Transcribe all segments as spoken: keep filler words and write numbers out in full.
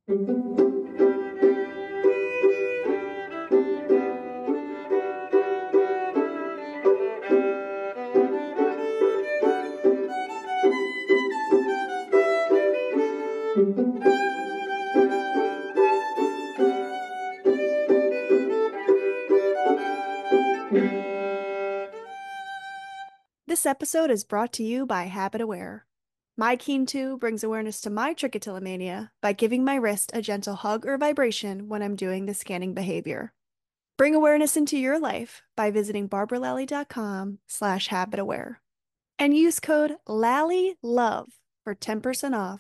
This episode is brought to you by Habit Aware. My Keen two brings awareness to my trichotillomania by giving my wrist a gentle hug or vibration when I'm doing the scanning behavior. Bring awareness into your life by visiting barbaralally.com slash habitaware and use code LALLYLOVE for ten percent off.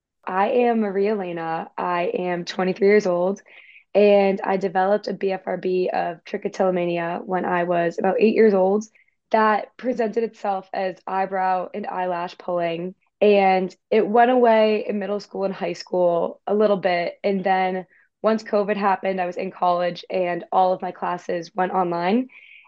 I am Maria Elena. I am twenty-three years old, and I developed a B F R B of trichotillomania when I was about eight years old. That presented itself as eyebrow and eyelash pulling, and it went away in middle school and high school a little bit. And then once COVID happened, I was in college, and all of my classes went online.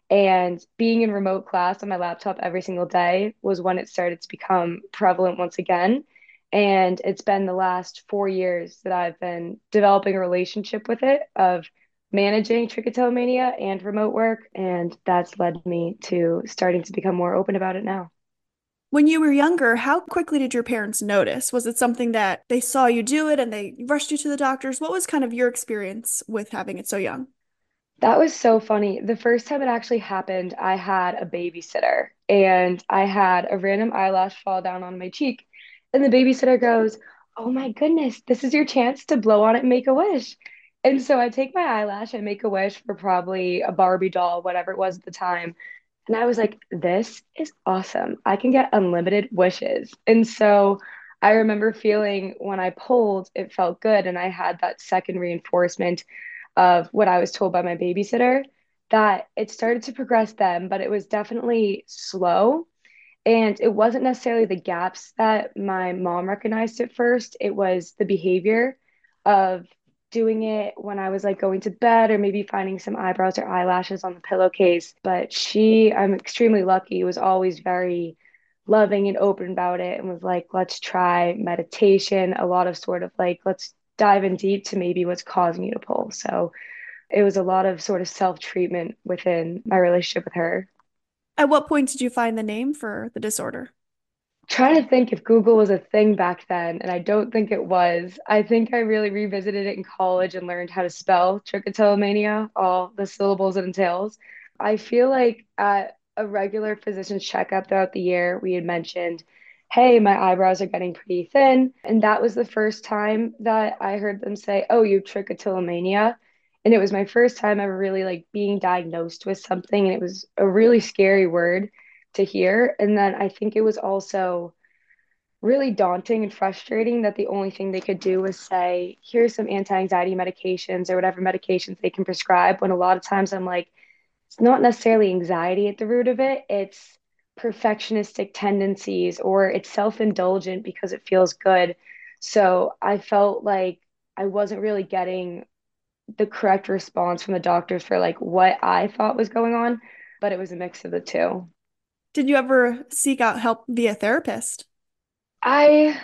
And being in remote class on my laptop every single day was when it started to become prevalent once again. And it's been the last four years that I've been developing a relationship with it of managing trichotillomania and remote work. And that's led me to starting to become more open about it now. When you were younger, how quickly did your parents notice? Was it something that they saw you do it and they rushed you to the doctors? What was kind of your experience with having it so young? That was so funny. The first time it actually happened, I had a babysitter and I had a random eyelash fall down on my cheek. And the babysitter goes, "Oh my goodness, this is your chance to blow on it and make a wish." And so I take my eyelash and make a wish for probably a Barbie doll, whatever it was at the time. And I was like, this is awesome. I can get unlimited wishes. And so I remember feeling when I pulled, it felt good. And I had that second reinforcement of what I was told by my babysitter that it started to progress then, but it was definitely slow. And it wasn't necessarily the gaps that my mom recognized at first, it was the behavior of doing it when I was like going to bed or maybe finding some eyebrows or eyelashes on the pillowcase. But she, I'm extremely lucky, was always very loving and open about it and was like, let's try meditation, a lot of sort of like, let's dive in deep to maybe what's causing you to pull. So it was a lot of sort of self-treatment within my relationship with her. At what point did you find the name for the disorder? Trying to think if Google was a thing back then, and I don't think it was. I think I really revisited it in college and learned how to spell trichotillomania, all the syllables it entails. I feel like at a regular physician's checkup throughout the year, we had mentioned, hey, my eyebrows are getting pretty thin. And that was the first time that I heard them say, oh, you have trichotillomania. And it was my first time ever really like being diagnosed with something. And it was a really scary word to hear. And then I think it was also really daunting and frustrating that the only thing they could do was say, here's some anti-anxiety medications or whatever medications they can prescribe. When a lot of times I'm like, it's not necessarily anxiety at the root of it, it's perfectionistic tendencies or it's self-indulgent because it feels good. So I felt like I wasn't really getting the correct response from the doctors for like what I thought was going on, but it was a mix of the two. Did you ever seek out help via therapist? I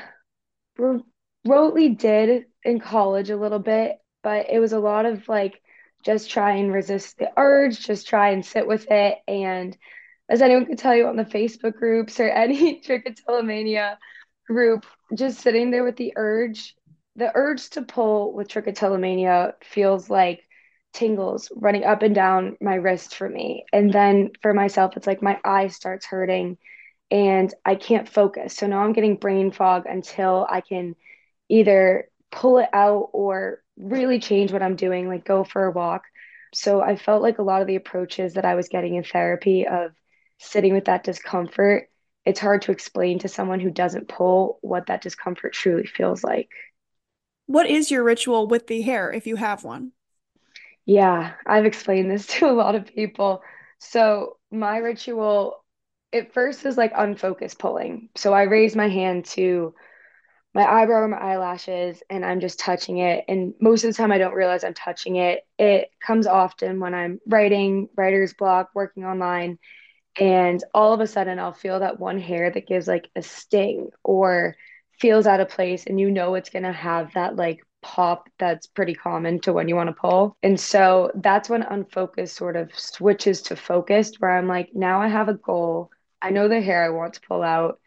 remotely did in college a little bit, but it was a lot of like just try and resist the urge, just try and sit with it. And as anyone could tell you on the Facebook groups or any trichotillomania group, just sitting there with the urge, the urge to pull with trichotillomania feels like tingles running up and down my wrist for me. And then for myself, it's like my eye starts hurting and I can't focus. So now I'm getting brain fog until I can either pull it out or really change what I'm doing, like go for a walk. So I felt like a lot of the approaches that I was getting in therapy of sitting with that discomfort, it's hard to explain to someone who doesn't pull what that discomfort truly feels like. What is your ritual with the hair if you have one? Yeah, I've explained this to a lot of people. So my ritual at first is like unfocused pulling. So I raise my hand to my eyebrow or my eyelashes and I'm just touching it. And most of the time I don't realize I'm touching it. It comes often when I'm writing, writer's block, working online, and all of a sudden I'll feel that one hair that gives like a sting or feels out of place and you know it's gonna have that like pop that's pretty common to when you want to pull. And so that's when unfocused sort of switches to focused, where I'm like, now I have a goal. I know the hair I want to pull out.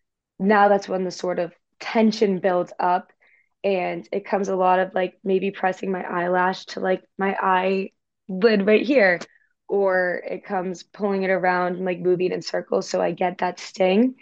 Now that's when the sort of tension builds up, and it comes a lot of like maybe pressing my eyelash to like my eyelid right here, or it comes pulling it around and like moving in circles so I get that sting.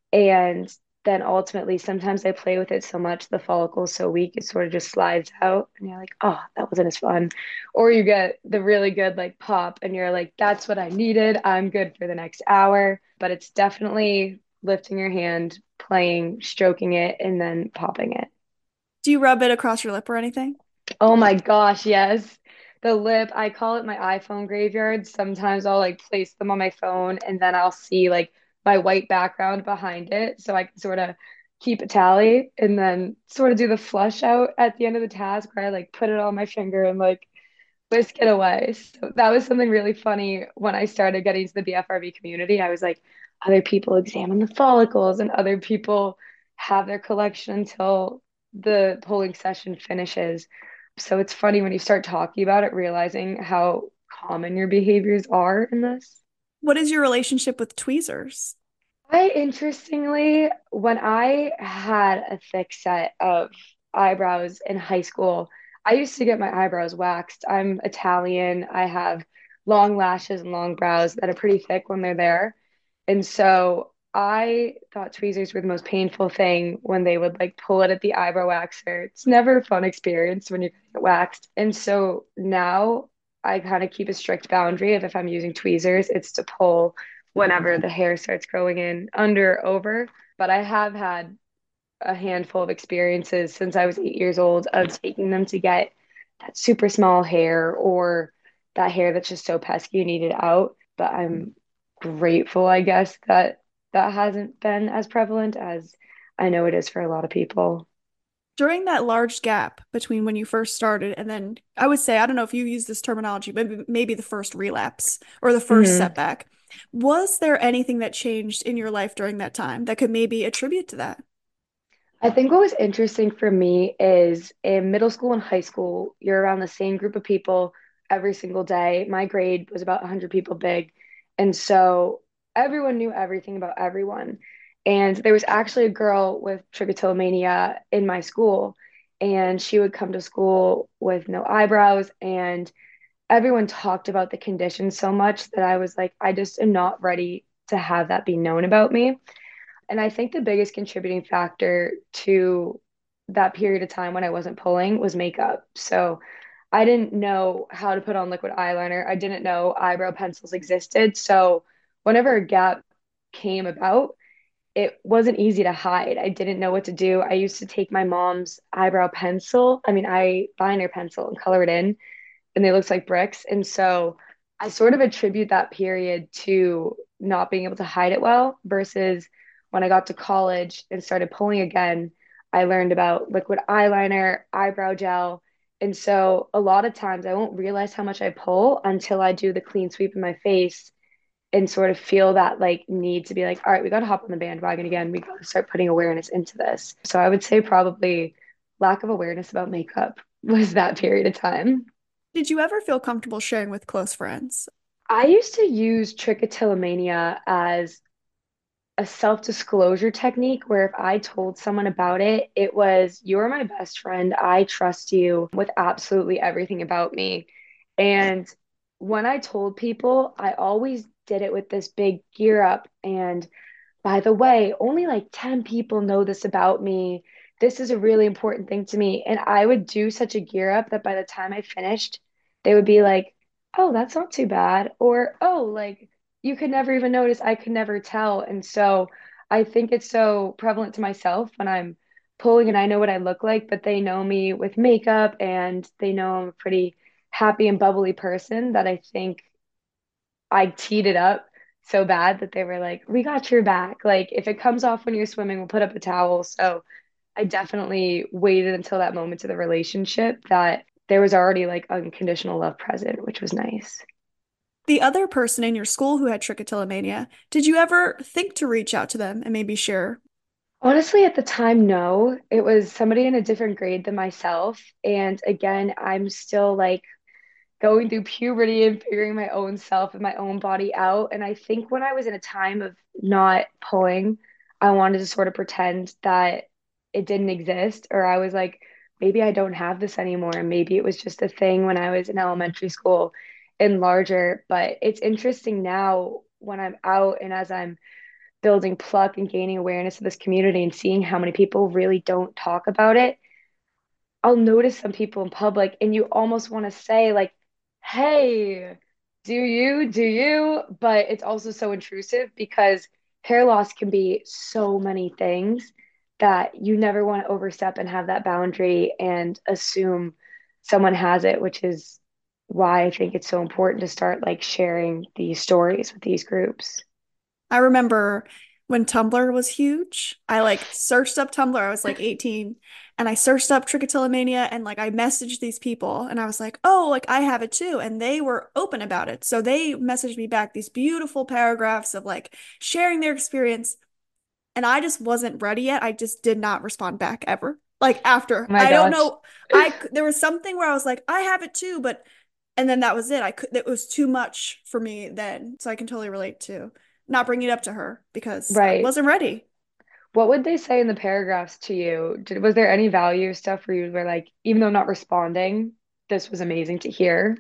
And then ultimately, sometimes I play with it so much, the follicle's so weak, it sort of just slides out. And you're like, oh, that wasn't as fun. Or you get the really good like pop, and you're like, that's what I needed. I'm good for the next hour. But it's definitely lifting your hand, playing, stroking it, and then popping it. Do you rub it across your lip or anything? Oh my gosh, yes. The lip, I call it my iPhone graveyard. Sometimes I'll like place them on my phone and then I'll see like my white background behind it so I can sort of keep a tally and then sort of do the flush out at the end of the task where I like put it on my finger and like whisk it away. So that was something really funny when I started getting to the B F R B community. I was like, other people examine the follicles and other people have their collection until the polling session finishes. So it's funny when you start talking about it, realizing how common your behaviors are in this. What is your relationship with tweezers? I interestingly, when I had a thick set of eyebrows in high school, I used to get my eyebrows waxed. I'm Italian. I have long lashes and long brows that are pretty thick when they're there. And so I thought tweezers were the most painful thing when they would like pull it at the eyebrow waxer. It's never a fun experience when you're getting it waxed. And so now I kind of keep a strict boundary of if I'm using tweezers, it's to pull whenever the hair starts growing in under or over. But I have had a handful of experiences since I was eight years old of taking them to get that super small hair or that hair that's just so pesky you need it out. But I'm grateful, I guess, that that hasn't been as prevalent as I know it is for a lot of people. During that large gap between when you first started and then I would say, I don't know if you use this terminology, but maybe the first relapse or the first Mhm. setback, was there anything that changed in your life during that time that could maybe attribute to that? I think what was interesting for me is in middle school and high school, you're around the same group of people every single day. My grade was about one hundred people big. And so everyone knew everything about everyone. And there was actually a girl with trichotillomania in my school, and she would come to school with no eyebrows. And everyone talked about the condition so much that I was like, I just am not ready to have that be known about me. And I think the biggest contributing factor to that period of time when I wasn't pulling was makeup. So I didn't know how to put on liquid eyeliner. I didn't know eyebrow pencils existed. So whenever a gap came about, it wasn't easy to hide. I didn't know what to do. I used to take my mom's eyebrow pencil, I mean, eyeliner pencil, and color it in, and they looked like bricks. And so I sort of attribute that period to not being able to hide it well versus when I got to college and started pulling again, I learned about liquid eyeliner, eyebrow gel. And so a lot of times I won't realize how much I pull until I do the clean sweep in my face and sort of feel that like need to be like, all right, we got to hop on the bandwagon again. We got to start putting awareness into this. So I would say probably lack of awareness about makeup was that period of time. Did you ever feel comfortable sharing with close friends? I used to use trichotillomania as a self-disclosure technique where if I told someone about it, it was, you're my best friend. I trust you with absolutely everything about me. And when I told people, I always did it with this big gear up. And by the way, only like ten people know this about me. This is a really important thing to me. And I would do such a gear up that by the time I finished, they would be like, oh, that's not too bad. Or, oh, like you could never even notice. I could never tell. And so I think it's so prevalent to myself when I'm pulling and I know what I look like, but they know me with makeup and they know I'm a pretty happy and bubbly person that I think I teed it up so bad that they were like, we got your back. Like, if it comes off when you're swimming, we'll put up a towel. So I definitely waited until that moment of the relationship that there was already like unconditional love present, which was nice. The other person in your school who had trichotillomania, did you ever think to reach out to them and maybe share? Honestly, at the time, no. It was somebody in a different grade than myself. And again, I'm still like going through puberty and figuring my own self and my own body out. And I think when I was in a time of not pulling, I wanted to sort of pretend that it didn't exist, or I was like, maybe I don't have this anymore. Maybe it was just a thing when I was in elementary school and larger. But it's interesting now when I'm out and as I'm building pluck and gaining awareness of this community and seeing how many people really don't talk about it. I'll notice some people in public and you almost want to say like, hey, do you, do you? But it's also so intrusive because hair loss can be so many things that you never want to overstep and have that boundary and assume someone has it, which is why I think it's so important to start like sharing these stories with these groups. I remember when Tumblr was huge. I like searched up Tumblr. I was like eighteen and I searched up trichotillomania and like I messaged these people and I was like, "Oh, like I have it too." And they were open about it. So they messaged me back these beautiful paragraphs of like sharing their experience and I just wasn't ready yet. I just did not respond back ever. Like Oh after. my I don't gosh. know. I there was something where I was like, "I have it too," but and then that was it. I could it was too much for me then. So I can totally relate to not bringing it up to her because I Right. wasn't ready. What would they say in the paragraphs to you? Did, was there any value stuff where you were like, even though not responding, this was amazing to hear?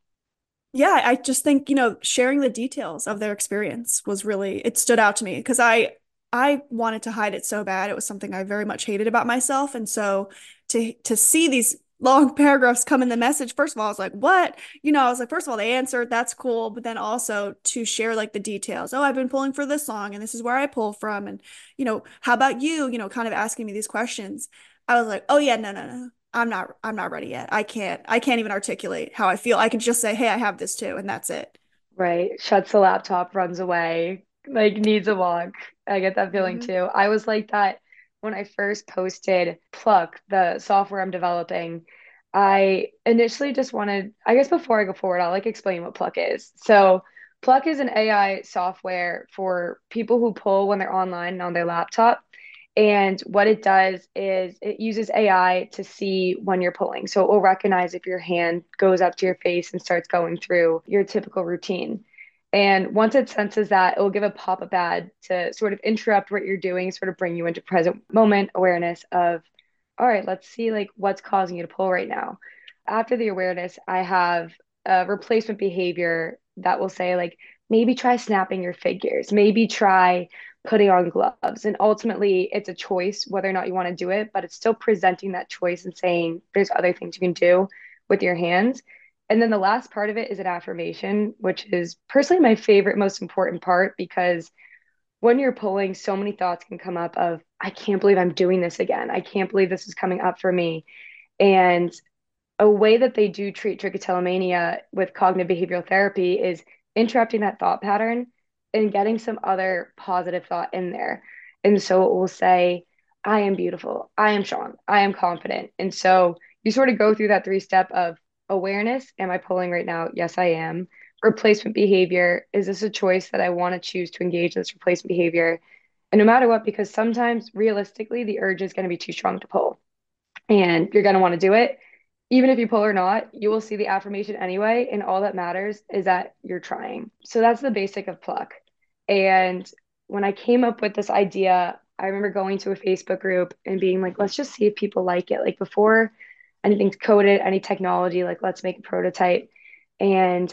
Yeah, I just think, you know, sharing the details of their experience was really, it stood out to me because I I wanted to hide it so bad. It was something I very much hated about myself. And so to to see these long paragraphs come in the message, first of all, I was like, what? You know, I was like, first of all, they answered, that's cool. But then also to share like the details. Oh, I've been pulling for this song and this is where I pull from. And, you know, how about you? You know, kind of asking me these questions. I was like, oh yeah, no, no, no. I'm not I'm not ready yet. I can't I can't even articulate how I feel. I can just say, "Hey, I have this too," and that's it. Right. Shuts the laptop, runs away, like needs a walk. I get that feeling Hmm. too. I was like that when I first posted Pluck, the software I'm developing. I initially just wanted, I guess before I go forward, I'll like explain what Pluck is. So, Pluck is an A I software for people who pull when they're online and on their laptop. And what it does is it uses A I to see when you're pulling. So it will recognize if your hand goes up to your face and starts going through your typical routine. And once it senses that, it will give a pop-up ad to sort of interrupt what you're doing, sort of bring you into present moment awareness of, all right, let's see like what's causing you to pull right now. After the awareness, I have a replacement behavior that will say like, maybe try snapping your figures, maybe try putting on gloves. And ultimately, it's a choice whether or not you want to do it, but it's still presenting that choice and saying there's other things you can do with your hands. And then the last part of it is an affirmation, which is personally my favorite, most important part because when you're pulling, so many thoughts can come up of, I can't believe I'm doing this again. I can't believe this is coming up for me. And a way that they do treat trichotillomania with cognitive behavioral therapy is interrupting that thought pattern and getting some other positive thought in there. And so it will say, I am beautiful. I am strong. I am confident. And so you sort of go through that three step of awareness. Am I pulling right now? Yes, I am. Replacement behavior. Is this a choice that I want to choose to engage in this replacement behavior? And no matter what, because sometimes realistically, the urge is going to be too strong to pull and you're going to want to do it. Even if you pull or not, you will see the affirmation anyway. And all that matters is that you're trying. So that's the basic of pluck. And when I came up with this idea, I remember going to a Facebook group and being like, let's just see if people like it. Like before anything's coded, any technology, like let's make a prototype. And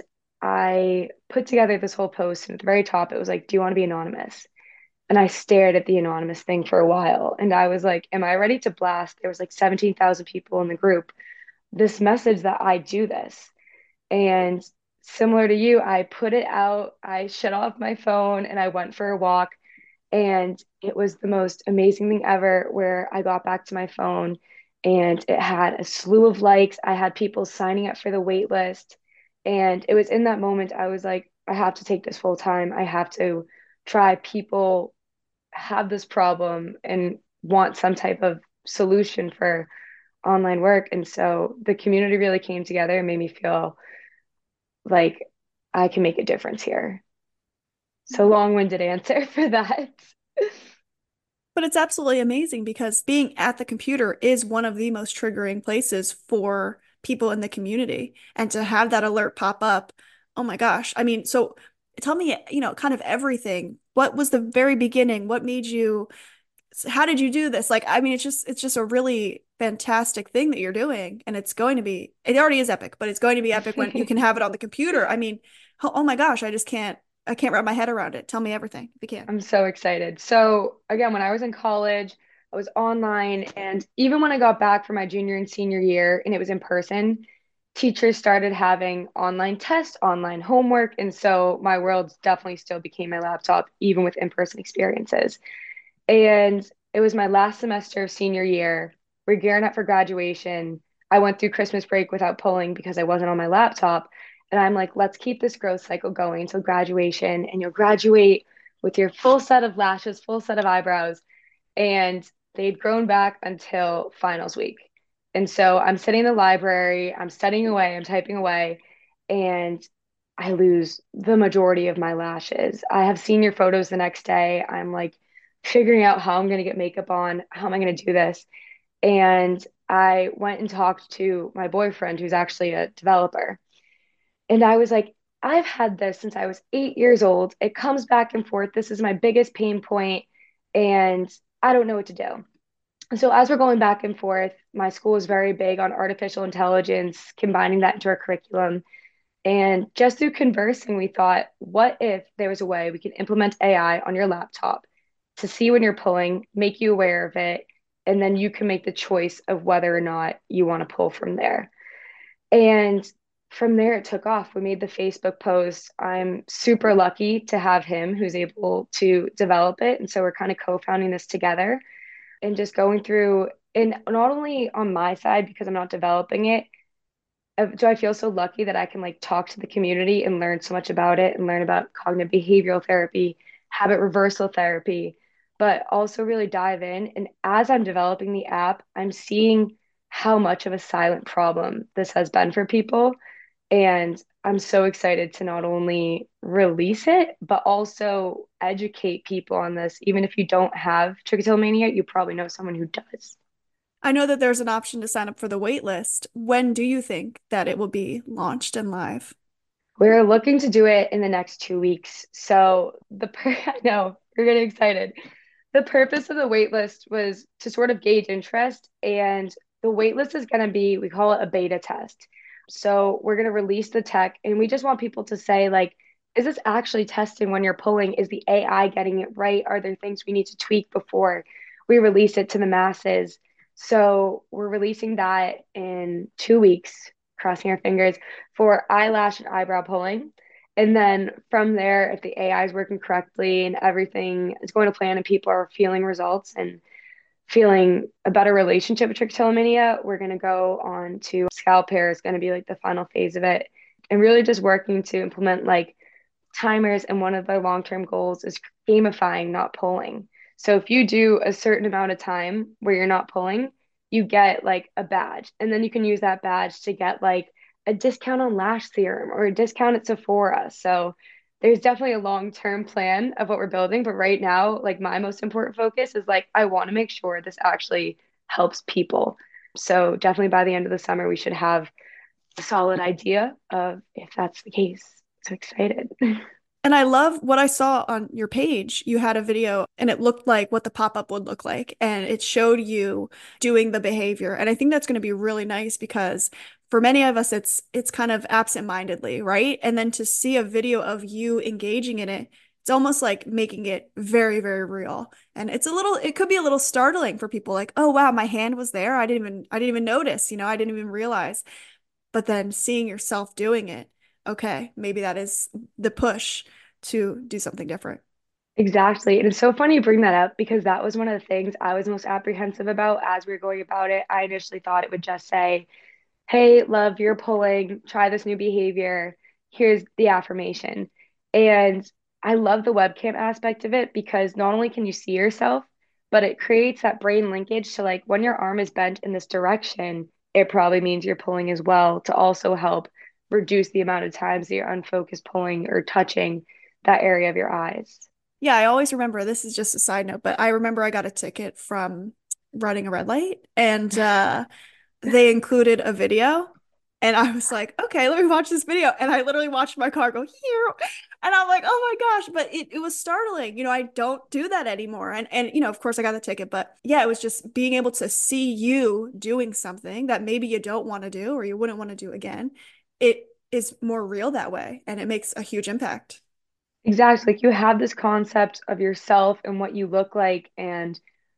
I put together this whole post. And at the very top, it was like, do you want to be anonymous? And I stared at the anonymous thing for a while. And I was like, am I ready to blast? There was like seventeen thousand people in the group. This message that I do this. And similar to you, I put it out, I shut off my phone and I went for a walk. And it was the most amazing thing ever where I got back to my phone and it had a slew of likes. I had people signing up for the wait list. And it was in that moment I was like, I have to take this full time. I have to try. People have this problem and want some type of solution for online work. And so the community really came together and made me feel like I can make a difference here. So long-winded answer for that. But it's absolutely amazing because being at the computer is one of the most triggering places for people in the community. And to have that alert pop up, oh my gosh. I mean, so tell me, you know, kind of everything. What was the very beginning? What made you, how did you do this? Like, I mean, it's just, it's just a really fantastic thing that you're doing. And it's going to be, it already is epic, but it's going to be epic when you can have it on the computer. I mean, oh, oh my gosh, I just can't, I can't wrap my head around it. Tell me everything if you can. I'm so excited. So, again, when I was in college, I was online, and even when I got back for my junior and senior year and it was in person, teachers started having online tests, online homework. And so my world definitely still became my laptop, even with in-person experiences. And it was my last semester of senior year. We're gearing up for graduation. I went through Christmas break without pulling because I wasn't on my laptop. And I'm like, let's keep this growth cycle going until graduation. And you'll graduate with your full set of lashes, full set of eyebrows. And they'd grown back until finals week. And so I'm sitting in the library, I'm studying away, I'm typing away, and I lose the majority of my lashes. I have senior photos the next day. I'm like figuring out how I'm going to get makeup on, how am I going to do this? And I went and talked to my boyfriend, who's actually a developer. And I was like, I've had this since I was eight years old. It comes back and forth. This is my biggest pain point, and I don't know what to do. So, as we're going back and forth, my school is very big on artificial intelligence, combining that into our curriculum. And just through conversing, we thought, what if there was a way we could implement A I on your laptop to see when you're pulling, make you aware of it, and then you can make the choice of whether or not you want to pull from there. And from there, it took off. We made the Facebook post. I'm super lucky to have him who's able to develop it. And so we're kind of co-founding this together and just going through, and not only on my side, because I'm not developing it, uh, do I feel so lucky that I can like talk to the community and learn so much about it and learn about cognitive behavioral therapy, habit reversal therapy, but also really dive in. And as I'm developing the app, I'm seeing how much of a silent problem this has been for people. And I'm so excited to not only release it, but also educate people on this. Even if you don't have trichotillomania, you probably know someone who does. I know that there's an option to sign up for the wait list. When do you think that it will be launched and live? We're looking to do it in the next two weeks. So the per I know we're getting excited. The purpose of the wait list was to sort of gauge interest, and the wait list is going to be, we call it a beta test. So we're going to release the tech, and we just want people to say, like, is this actually testing when you're pulling? Is the A I getting it right? Are there things we need to tweak before we release it to the masses? So we're releasing that in two weeks, crossing our fingers for eyelash and eyebrow pulling. And then from there, if the A I is working correctly and everything is going to plan and people are feeling results and feeling a better relationship with trichotillomania, we're going to go on to scalp hair is going to be like the final phase of it. And really just working to implement like timers. And one of the long-term goals is gamifying, not pulling. So if you do a certain amount of time where you're not pulling, you get like a badge. And then you can use that badge to get like a discount on lash serum or a discount at Sephora. So there's definitely a long-term plan of what we're building. But right now, like my most important focus is like, I want to make sure this actually helps people. So definitely by the end of the summer, we should have a solid idea of if that's the case. So excited. And I love what I saw on your page. You had a video and it looked like what the pop-up would look like. And it showed you doing the behavior. And I think that's going to be really nice because for many of us, it's it's kind of absent-mindedly, right? And then to see a video of you engaging in it, it's almost like making it very, very real. And it's a little, it could be a little startling for people like, oh wow, my hand was there. I didn't even, I didn't even notice, you know, I didn't even realize. But then seeing yourself doing it, okay, maybe that is the push to do something different. Exactly. And it's so funny you bring that up because that was one of the things I was most apprehensive about as we were going about it. I initially thought it would just say, hey, love, you're pulling, try this new behavior. Here's the affirmation. And I love the webcam aspect of it because not only can you see yourself, but it creates that brain linkage to like when your arm is bent in this direction, it probably means you're pulling as well to also help reduce the amount of times that you're unfocused pulling or touching that area of your eyes. Yeah, I always remember, this is just a side note, but I remember I got a ticket from running a red light and uh they included a video and I was like, okay, let me watch this video. And I literally watched my car go here. And I'm like, oh my gosh, but it, it was startling. You know, I don't do that anymore. And and you know, of course I got the ticket, but yeah, it was just being able to see you doing something that maybe you don't want to do or you wouldn't want to do again. It is more real that way and it makes a huge impact. Exactly. Like you have this concept of yourself and what you look like. And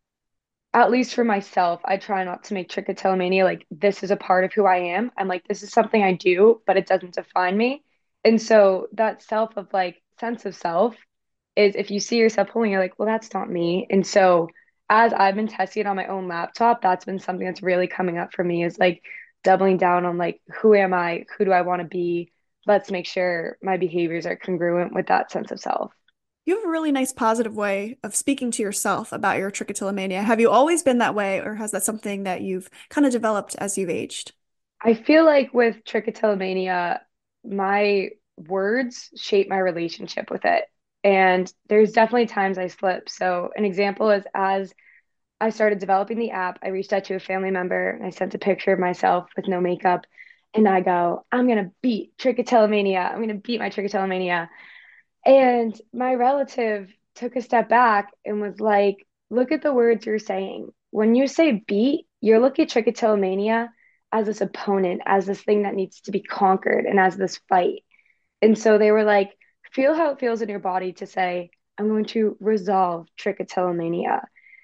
at least for myself, I try not to make trichotillomania like this is a part of who I am. I'm like, this is something I do, but it doesn't define me. And so that self of like sense of self is if you see yourself pulling, you're like, well, that's not me. And so as I've been testing it on my own laptop, that's been something that's really coming up for me is like doubling down on like, who am I? Who do I want to be? Let's make sure my behaviors are congruent with that sense of self. You have a really nice positive way of speaking to yourself about your trichotillomania. Have you always been that way, or has that something that you've kind of developed as you've aged? I feel like with trichotillomania, my words shape my relationship with it. And there's definitely times I slip. So, an example is as I started developing the app, I reached out to a family member and I sent a picture of myself with no makeup. And I go, I'm going to beat trichotillomania. I'm going to beat my trichotillomania. And my relative took a step back and was like, look at the words you're saying. When you say beat, you're looking at trichotillomania as this opponent, as this thing that needs to be conquered, and as this fight. And so they were like, feel how it feels in your body to say, I'm going to resolve trichotillomania.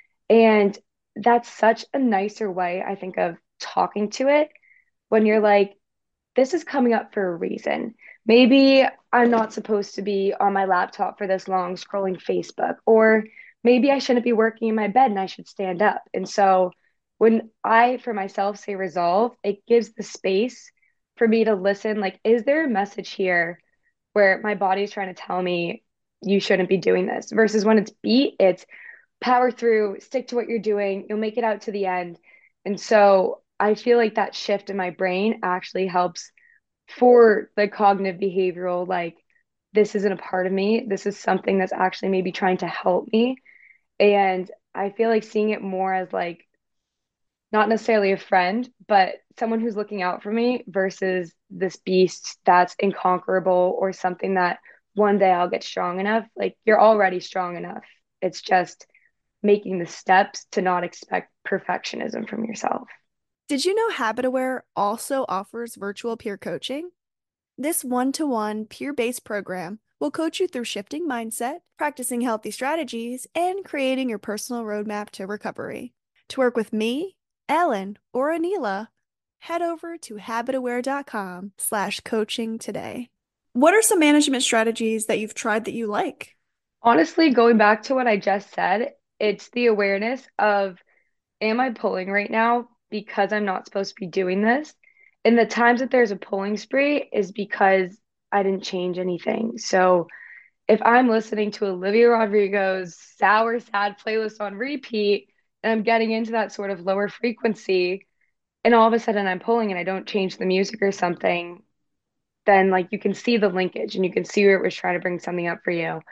And that's such a nicer way, I think, of talking to it when you're like, this is coming up for a reason. Maybe I'm not supposed to be on my laptop for this long scrolling Facebook, or maybe I shouldn't be working in my bed and I should stand up. And so when I, for myself, say resolve, it gives the space for me to listen. Like, is there a message here where my body is trying to tell me you shouldn't be doing this? Versus when it's beat, it's power through, stick to what you're doing, you'll make it out to the end. And so I feel like that shift in my brain actually helps for the cognitive behavioral, like this isn't a part of me. This is something that's actually maybe trying to help me. And I feel like seeing it more as like not necessarily a friend, but someone who's looking out for me versus this beast that's inconquerable or something that one day I'll get strong enough. Like you're already strong enough. It's just making the steps to not expect perfectionism from yourself. Did you know Habit Aware also offers virtual peer coaching? This one to one, peer based program will coach you through shifting mindset, practicing healthy strategies, and creating your personal roadmap to recovery. To work with me, Ellen, or Anila, head over to habitaware.com slash coaching today. What are some management strategies that you've tried that you like? Honestly, going back to what I just said, it's the awareness of am I pulling right now because I'm not supposed to be doing this? And the times that there's a pulling spree is because I didn't change anything. So if I'm listening to Olivia Rodrigo's sour, sad playlist on repeat, and I'm getting into that sort of lower frequency, and all of a sudden I'm pulling and I don't change the music or something, then like you can see the linkage and you can see where it was trying to bring something up for you.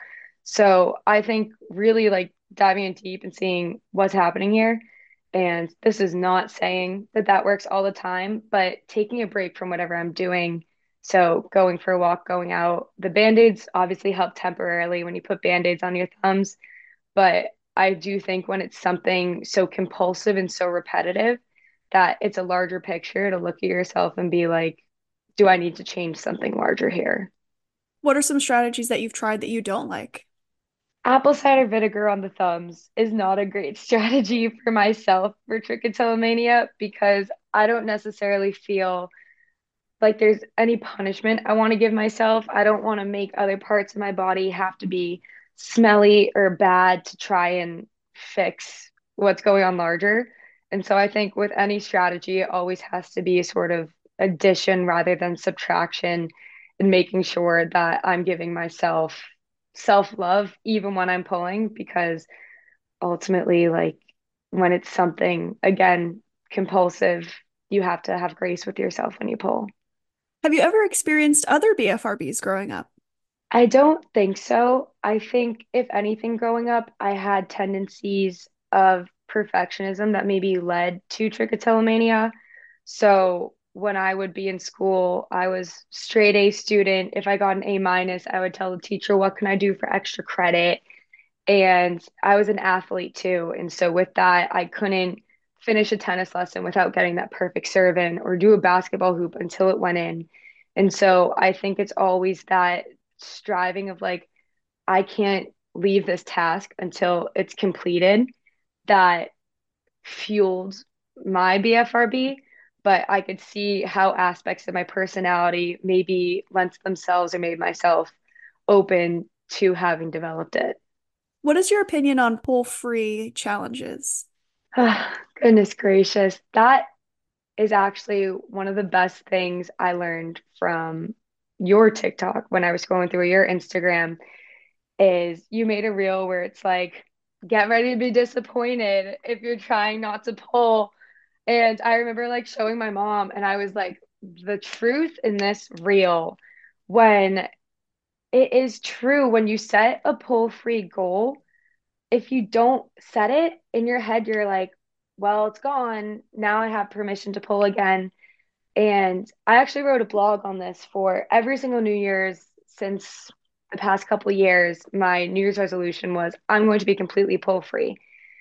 So I think really like diving in deep and seeing what's happening here. And this is not saying that that works all the time, but taking a break from whatever I'm doing. So going for a walk, going out, the band-aids obviously help temporarily when you put band-aids on your thumbs. But I do think when it's something so compulsive and so repetitive that it's a larger picture to look at yourself and be like, do I need to change something larger here? What are some strategies that you've tried that you don't like? Apple cider vinegar on the thumbs is not a great strategy for myself for trichotillomania because I don't necessarily feel like there's any punishment I want to give myself. I don't want to make other parts of my body have to be smelly or bad to try and fix what's going on larger. And so I think with any strategy, it always has to be a sort of addition rather than subtraction and making sure that I'm giving myself self-love even when I'm pulling because ultimately like when it's something again compulsive, you have to have grace with yourself when you pull. Have you ever experienced other B F R Bs growing up? I don't think so. I think if anything growing up, I had tendencies of perfectionism that maybe led to trichotillomania. So when I would be in school, I was straight A student. If I got an A minus, I would tell the teacher, what can I do for extra credit? And I was an athlete too. And so with that, I couldn't finish a tennis lesson without getting that perfect serve in or do a basketball hoop until it went in. And so I think it's always that striving of like, I can't leave this task until it's completed that fueled my B F R B. But I could see how aspects of my personality maybe lent themselves or made myself open to having developed it. What is your opinion on pull-free challenges? Ah, goodness gracious. That is actually one of the best things I learned from your TikTok when I was going through your Instagram is you made a reel where it's like, get ready to be disappointed if you're trying not to pull. And I remember like showing my mom, and I was like, the truth in this reel, when it is true, when you set a pull-free goal, if you don't set it in your head, you're like, well, it's gone. Now I have permission to pull again. And I actually wrote a blog on this for every single New Year's since the past couple of years. My New Year's resolution was I'm going to be completely pull free.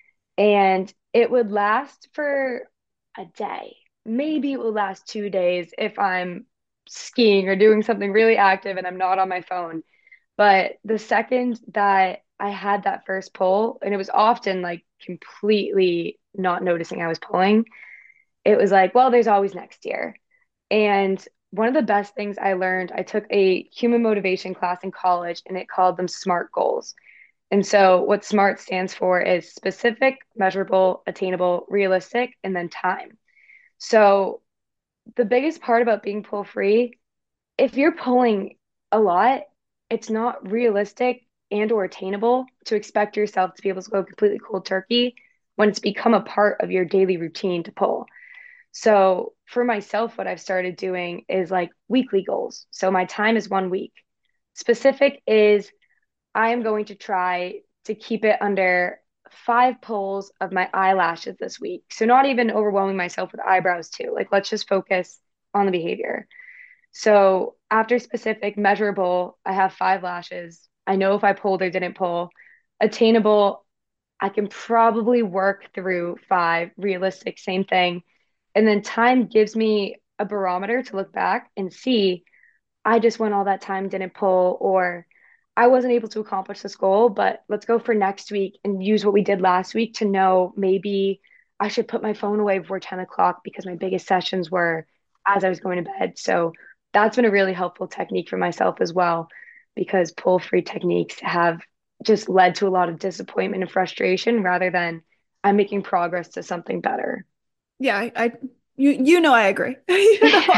And it would last for a day. Maybe it will last two days if I'm skiing or doing something really active and I'm not on my phone. But the second that I had that first pull, and it was often like completely not noticing I was pulling, it was like, well, there's always next year. And one of the best things I learned, I took a human motivation class in college and it called them SMART goals. And so what SMART stands for is specific, measurable, attainable, realistic, and then time. So the biggest part about being pull free, if you're pulling a lot, it's not realistic and or attainable to expect yourself to be able to go completely cold turkey when it's become a part of your daily routine to pull. So for myself, what I've started doing is like weekly goals. So my time is one week. Specific is I am going to try to keep it under five pulls of my eyelashes this week. So not even overwhelming myself with eyebrows too. Like let's just focus on the behavior. So after specific, measurable, I have five lashes. I know if I pulled or didn't pull. Attainable, I can probably work through five. Realistic, same thing. And then time gives me a barometer to look back and see I just went all that time, didn't pull, or I wasn't able to accomplish this goal, but let's go for next week and use what we did last week to know maybe I should put my phone away before ten o'clock because my biggest sessions were as I was going to bed. So that's been a really helpful technique for myself as well, because pull free techniques have just led to a lot of disappointment and frustration rather than I'm making progress to something better. Yeah, I, I you you know I agree. You know,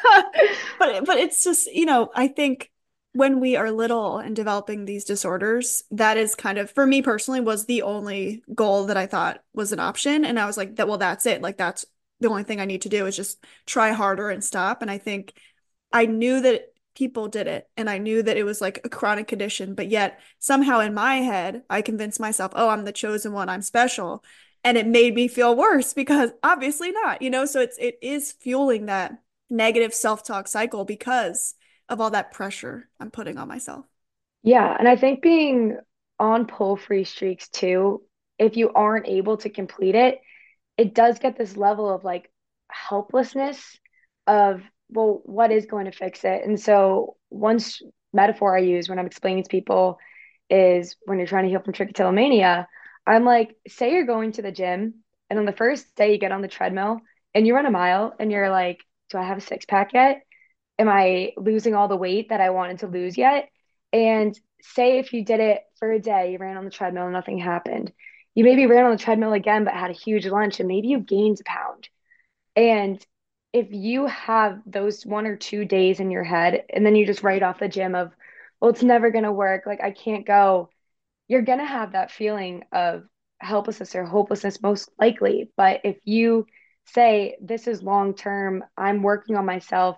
but but it's just, you know, I think when we are little and developing these disorders, that is kind of for me personally was the only goal that I thought was an option. And I was like, that well, that's it. Like that's the only thing I need to do is just try harder and stop. And I think I knew that people did it and I knew that it was like a chronic condition, but yet somehow in my head, I convinced myself, oh, I'm the chosen one, I'm special. And it made me feel worse because obviously not, you know? So it's it is fueling that negative self-talk cycle because of all that pressure I'm putting on myself. Yeah, and I think being on pull free streaks too, if you aren't able to complete it, it does get this level of like helplessness of, well, what is going to fix it? And so, one s- metaphor I use when I'm explaining to people is when you're trying to heal from trichotillomania, I'm like, say you're going to the gym, and on the first day you get on the treadmill and you run a mile, and you're like, do I have a six pack yet? Am I losing all the weight that I wanted to lose yet? And say if you did it for a day, you ran on the treadmill and nothing happened. You maybe ran on the treadmill again, but had a huge lunch and maybe you gained a pound. And if you have those one or two days in your head and then you just write off the gym of, well, it's never going to work, like I can't go, you're going to have that feeling of helplessness or hopelessness most likely. But if you say, this is long term, I'm working on myself,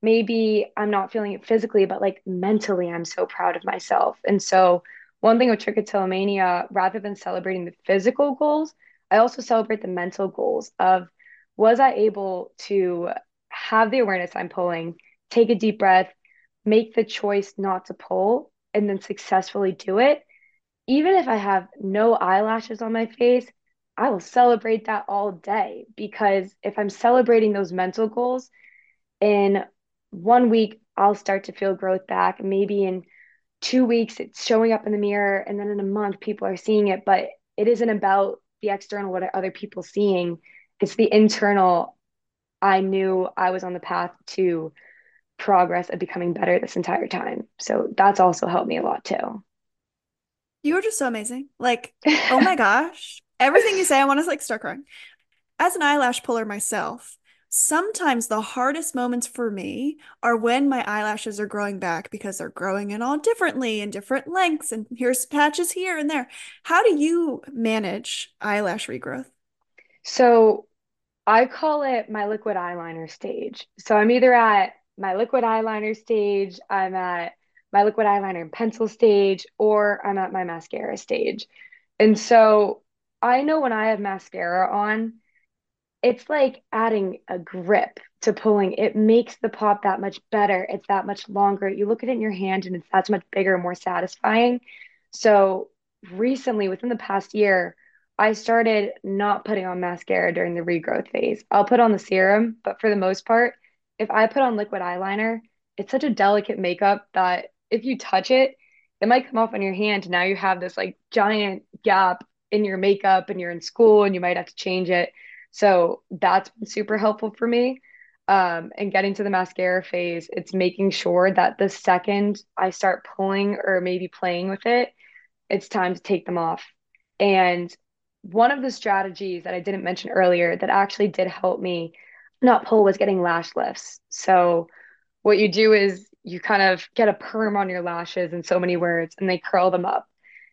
maybe I'm not feeling it physically, but like mentally, I'm so proud of myself. And so, one thing with trichotillomania, rather than celebrating the physical goals, I also celebrate the mental goals of was I able to have the awareness I'm pulling, take a deep breath, make the choice not to pull, and then successfully do it. Even if I have no eyelashes on my face, I will celebrate that all day because if I'm celebrating those mental goals, in one week, I'll start to feel growth back. Maybe in two weeks, it's showing up in the mirror. And then in a month, people are seeing it. But it isn't about the external, what are other people seeing? It's the internal. I knew I was on the path to progress of becoming better this entire time. So that's also helped me a lot too. You are just so amazing. Like, oh my gosh. Everything you say, I want to like start crying. As an eyelash puller myself, sometimes the hardest moments for me are when my eyelashes are growing back because they're growing in all differently in different lengths, and here's patches here and there. How do you manage eyelash regrowth? So I call it my liquid eyeliner stage. So I'm either at my liquid eyeliner stage, I'm at my liquid eyeliner and pencil stage, or I'm at my mascara stage. And so I know when I have mascara on, it's like adding a grip to pulling. It makes the pop that much better. It's that much longer. You look at it in your hand and it's that much bigger and more satisfying. So recently, within the past year, I started not putting on mascara during the regrowth phase. I'll put on the serum, but for the most part, if I put on liquid eyeliner, it's such a delicate makeup that if you touch it, it might come off on your hand. Now you have this like giant gap in your makeup and you're in school and you might have to change it. So that's been super helpful for me. Um, and getting to the mascara phase, it's making sure that the second I start pulling or maybe playing with it, it's time to take them off. And one of the strategies that I didn't mention earlier that actually did help me not pull was getting lash lifts. So what you do is you kind of get a perm on your lashes in so many words and they curl them up.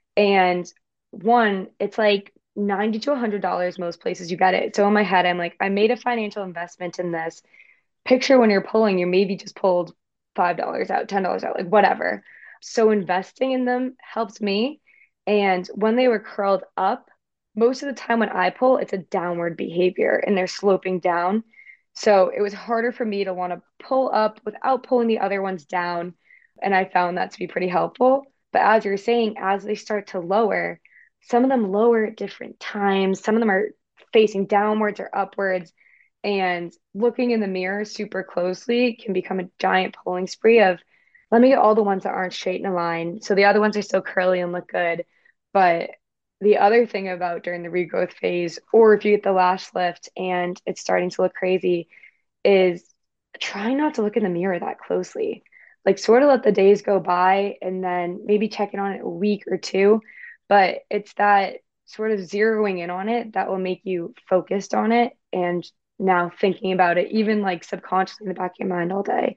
And one, it's like ninety to one hundred dollars most places you get it. So in my head, I'm like, I made a financial investment in this. Picture when you're pulling, you maybe just pulled five dollars out, ten dollars out, like whatever. So investing in them helps me. And when they were curled up, most of the time when I pull, it's a downward behavior and they're sloping down. So it was harder for me to want to pull up without pulling the other ones down. And I found that to be pretty helpful. But as you're saying, as they start to lower, some of them lower at different times. Some of them are facing downwards or upwards. And looking in the mirror super closely can become a giant pulling spree of, let me get all the ones that aren't straight in a line. So the other ones are still curly and look good. But the other thing about during the regrowth phase, or if you get the lash lift and it's starting to look crazy, is trying not to look in the mirror that closely. Like sort of let the days go by and then maybe check in on it a week or two. But it's that sort of zeroing in on it that will make you focused on it and now thinking about it, even like subconsciously in the back of your mind all day.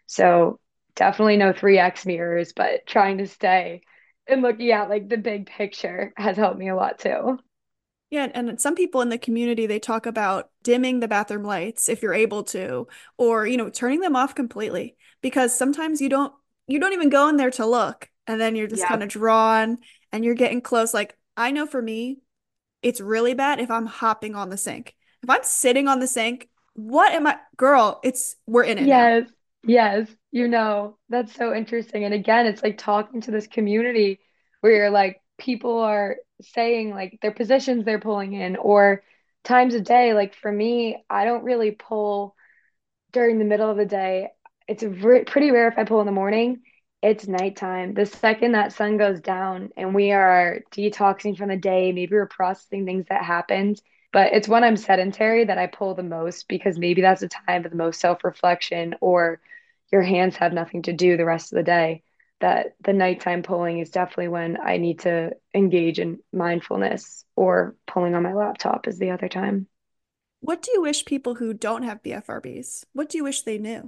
So definitely no three X mirrors, but trying to stay and looking at like the big picture has helped me a lot too. Yeah, and some people in the community they talk about dimming the bathroom lights if you're able to, or you know, turning them off completely because sometimes you don't you don't even go in there to look, and then you're just kind Yep. of drawn and you're getting close. Like I know for me, it's really bad if I'm hopping on the sink. If I'm sitting on the sink, what am I, girl? It's we're in it now. Yes, yes, you know, that's so interesting. And again, it's like talking to this community where you're like, people are saying like their positions they're pulling in or times a day. Like for me, I don't really pull during the middle of the day. It's re pretty rare if I pull in the morning. It's nighttime. The second that sun goes down and we are detoxing from the day, maybe we're processing things that happened. But it's when I'm sedentary that I pull the most because maybe that's the time of the most self-reflection or your hands have nothing to do the rest of the day. That the nighttime pulling is definitely when I need to engage in mindfulness or pulling on my laptop is the other time. What do you wish people who don't have B F R Bs, what do you wish they knew?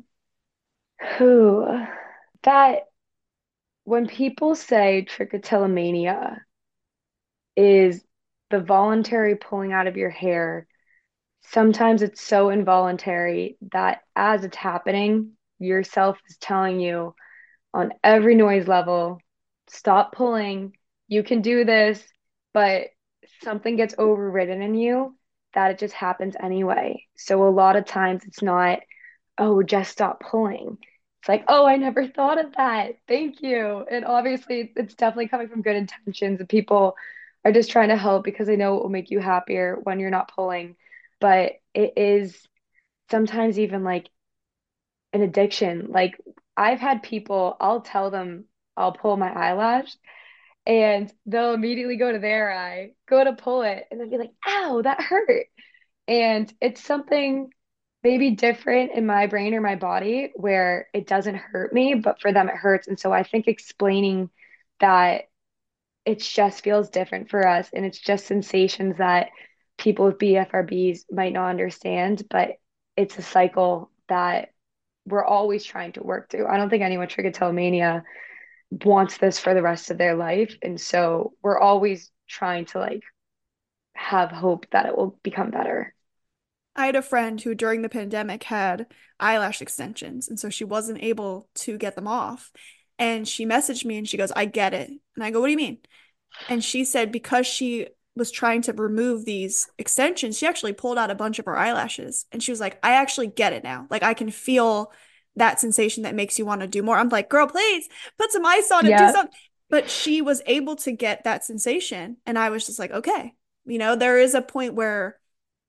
Whew. That when people say trichotillomania is the voluntary pulling out of your hair, sometimes it's so involuntary that as it's happening, yourself is telling you on every noise level, stop pulling. You can do this, but something gets overridden in you that it just happens anyway. So a lot of times it's not, oh, just stop pulling. It's like, oh, I never thought of that. Thank you. And obviously, it's definitely coming from good intentions, and people are just trying to help because they know it will make you happier when you're not pulling. But it is sometimes even like an addiction. Like I've had people, I'll tell them I'll pull my eyelash and they'll immediately go to their eye, go to pull it, and then be like, ow, that hurt. And it's something maybe different in my brain or my body where it doesn't hurt me, but for them it hurts. And so I think explaining that it just feels different for us and it's just sensations that people with B F R Bs might not understand, but it's a cycle that we're always trying to work through. I don't think anyone with trichotillomania wants this for the rest of their life. And so we're always trying to like have hope that it will become better. I had a friend who during the pandemic had eyelash extensions, and so she wasn't able to get them off. And she messaged me and she goes, I get it. And I go, what do you mean? And she said because she was trying to remove these extensions, she actually pulled out a bunch of her eyelashes. And she was like, I actually get it now. Like I can feel that sensation that makes you want to do more. I'm like, girl, please put some ice on it, do Yeah, something. But she was able to get that sensation. And I was just like, okay, you know, there is a point where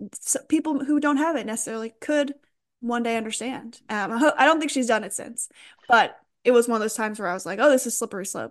people who don't have it necessarily could one day understand. Um, I, ho- I don't think she's done it since, but it was one of those times where I was like, oh, this is slippery slope.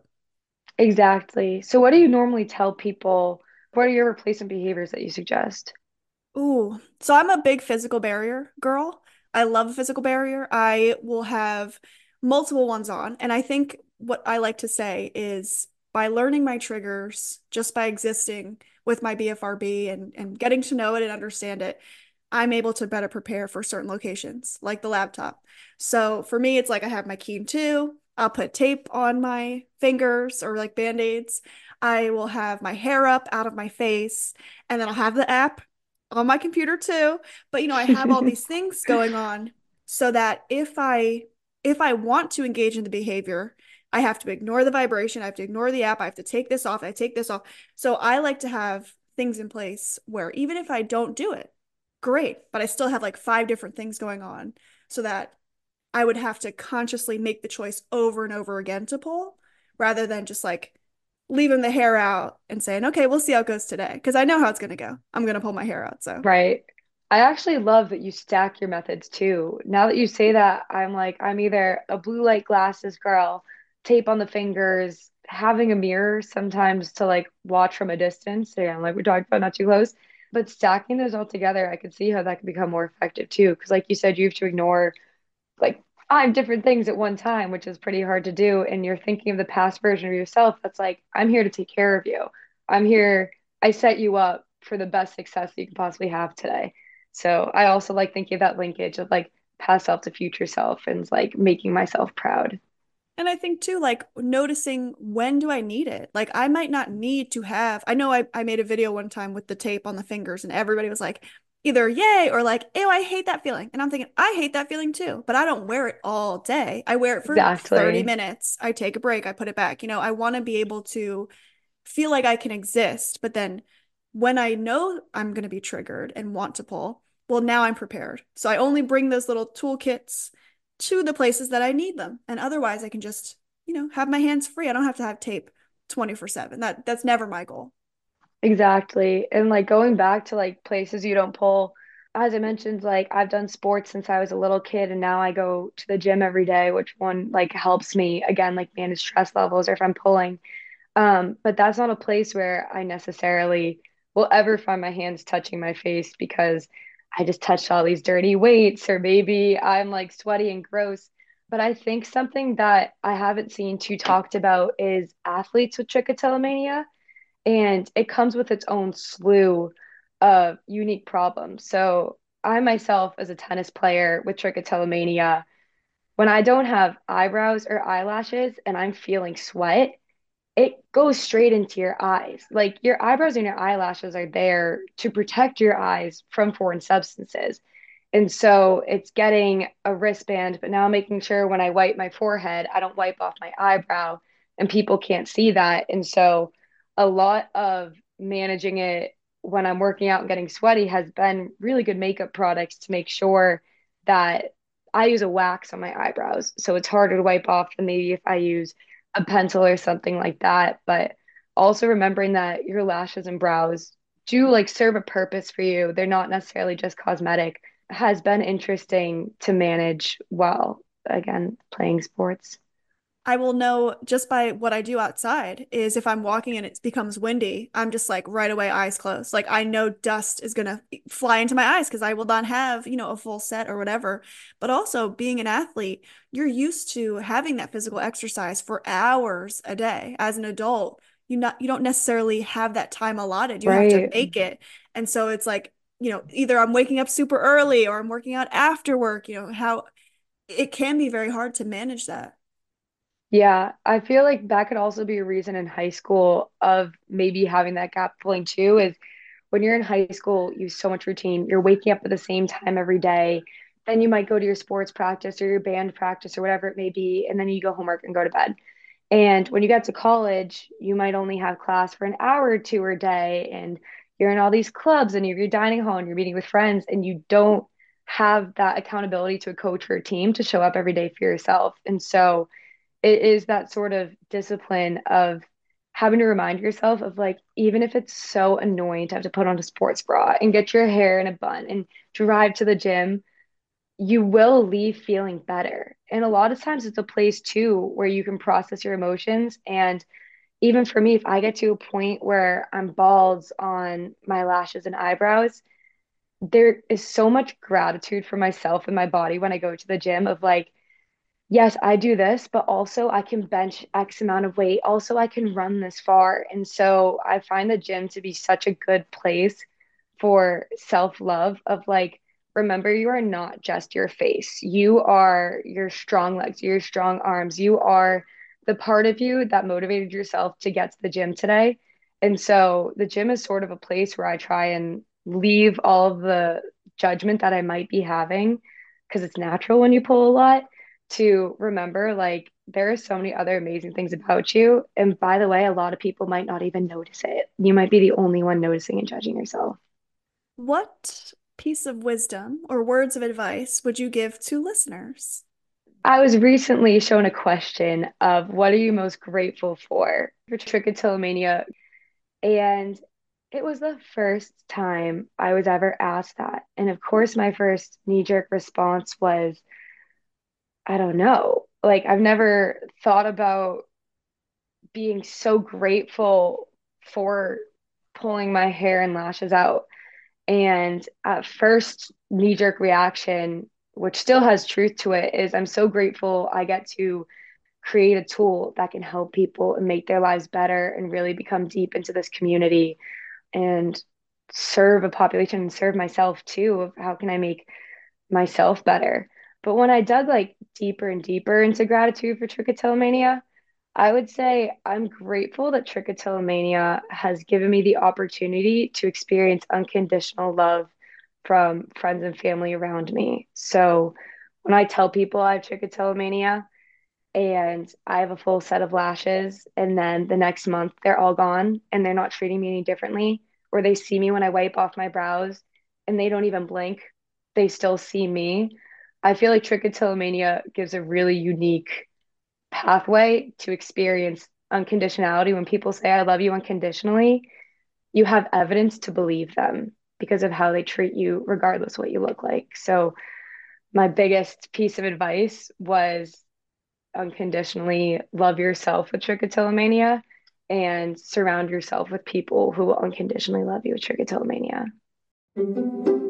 exactly. So what do you normally tell people? What are your replacement behaviors that you suggest? Ooh, so I'm a big physical barrier girl. I love a physical barrier. I will have multiple ones on. And I think what I like to say is by learning my triggers, just by existing with my B F R B and, and getting to know it and understand it, I'm able to better prepare for certain locations, like the laptop. So for me, it's like I have my Keen two. I'll put tape on my fingers or like band-aids. I will have my hair up out of my face, and then I'll have the app on my computer too. But you know, I have all these things going on so that if I if I want to engage in the behavior, I have to ignore the vibration, I have to ignore the app, I have to take this off, I take this off. So I like to have things in place where even if I don't do it, great, but I still have like five different things going on so that I would have to consciously make the choice over and over again to pull rather than just like leaving the hair out and saying, okay, we'll see how it goes today. Because I know how it's going to go. I'm going to pull my hair out. So, Right. I actually love that you stack your methods too. Now that you say that, I'm like, I'm either a blue light glasses girl, tape on the fingers, having a mirror sometimes to like watch from a distance. Yeah, like we talked about, not too close. But stacking those all together, I could see how that could become more effective too. Because, like you said, you have to ignore like five different things at one time, which is pretty hard to do. And you're thinking of the past version of yourself that's like, I'm here to take care of you. I'm here, I set you up for the best success you can possibly have today. So I also like thinking of that linkage of like past self to future self and like making myself proud. and I think too, like noticing when do I need it? Like I might not need to have, I know I, I made a video one time with the tape on the fingers and everybody was like, either yay or like, ew, I hate that feeling. And I'm thinking, I hate that feeling too, but I don't wear it all day. I wear it for thirty Exactly. minutes. I take a break, I put it back. You know, I want to be able to feel like I can exist. But then when I know I'm going to be triggered and want to pull, well, now I'm prepared. So I only bring those little toolkits to the places that I need them. And otherwise, I can just, you know, have my hands free. I don't have to have tape twenty-four seven. That that's never my goal. Exactly. And like going back to like places you don't pull, as I mentioned, like I've done sports since I was a little kid and now I go to the gym every day, which one like helps me again like manage stress levels or if I'm pulling. Um, but that's not a place where I necessarily will ever find my hands touching my face because I just touched all these dirty weights or maybe I'm like sweaty and gross. But I think something that I haven't seen too talked about is athletes with trichotillomania and it comes with its own slew of unique problems. So I myself, as a tennis player with trichotillomania, when I don't have eyebrows or eyelashes and I'm feeling sweat, it goes straight into your eyes. Like your eyebrows and your eyelashes are there to protect your eyes from foreign substances. And so it's getting a wristband, but now making sure when I wipe my forehead, I don't wipe off my eyebrow and people can't see that. And so a lot of managing it when I'm working out and getting sweaty has been really good makeup products to make sure that I use a wax on my eyebrows. So it's harder to wipe off than maybe if I use a pencil or something like that. But also remembering that your lashes and brows do like serve a purpose for you. They're not necessarily just cosmetic has been interesting to manage while, again, playing sports. I will know just by what I do outside is if I'm walking and it becomes windy, I'm just like right away eyes closed. Like I know dust is gonna fly into my eyes because I will not have, you know, a full set or whatever. But also being an athlete, you're used to having that physical exercise for hours a day. As an adult, you not you don't necessarily have that time allotted. You have to Right. make it. And so it's like, you know, either I'm waking up super early or I'm working out after work, you know, how it can be very hard to manage that. Yeah, I feel like that could also be a reason in high school of maybe having that gap filling too, is when you're in high school, you have so much routine. You're waking up at the same time every day. Then you might go to your sports practice or your band practice or whatever it may be, and then you go homework and go to bed. And when you get to college, you might only have class for an hour or two a day, and you're in all these clubs and you're, you're dining hall and you're meeting with friends, and you don't have that accountability to a coach or a team to show up every day for yourself. And so it is that sort of discipline of having to remind yourself of like, even if it's so annoying to have to put on a sports bra and get your hair in a bun and drive to the gym, you will leave feeling better. And a lot of times it's a place too where you can process your emotions. And even for me, if I get to a point where I'm bald on my lashes and eyebrows, there is so much gratitude for myself and my body when I go to the gym of like, yes, I do this, but also I can bench X amount of weight. Also, I can run this far. And so I find the gym to be such a good place for self-love of like, remember, you are not just your face. You are your strong legs, your strong arms. You are the part of you that motivated yourself to get to the gym today. And so the gym is sort of a place where I try and leave all of the judgment that I might be having because it's natural when you pull a lot to remember like there are so many other amazing things about you. And by the way, a lot of people might not even notice it. You might be the only one noticing and judging yourself. What piece of wisdom or words of advice would you give to listeners? I was recently shown a question of what are you most grateful for for trichotillomania? And it was the first time I was ever asked that. And of course, my first knee-jerk response was, I don't know. Like, I've never thought about being so grateful for pulling my hair and lashes out. And at first, knee-jerk reaction, which still has truth to it, is I'm so grateful I get to create a tool that can help people and make their lives better and really become deep into this community and serve a population and serve myself too of how can I make myself better. But when I dug like deeper and deeper into gratitude for trichotillomania, I would say I'm grateful that trichotillomania has given me the opportunity to experience unconditional love from friends and family around me. So when I tell people I have trichotillomania and I have a full set of lashes, and then the next month they're all gone and they're not treating me any differently, or they see me when I wipe off my brows and they don't even blink, they still see me. I feel like trichotillomania gives a really unique pathway to experience unconditionality. When people say, I love you unconditionally, you have evidence to believe them because of how they treat you, regardless what you look like. So, my biggest piece of advice was unconditionally love yourself with trichotillomania and surround yourself with people who will unconditionally love you with trichotillomania.